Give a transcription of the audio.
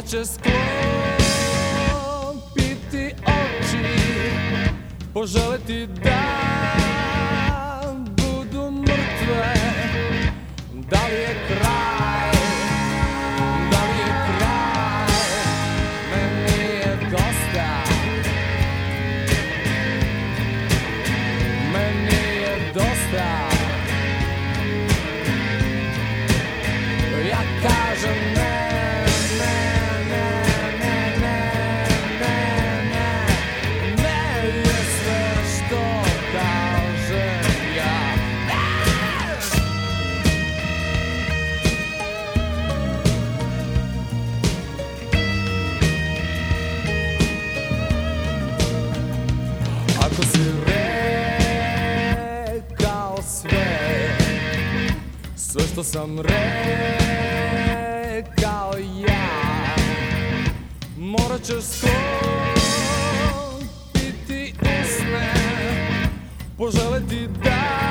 će sklopiti oči, poželeti da budu mrtve. Da li je kraj, da li je kraj, meni je dosta, meni je dosta. Ja kažem ne, ne, ne, ne, ne, ne, ne, ne je sve što kažem ja. Ako si rekao sve, sve što sam rekao ja, morat ćeš sklopiti usne, poželeti da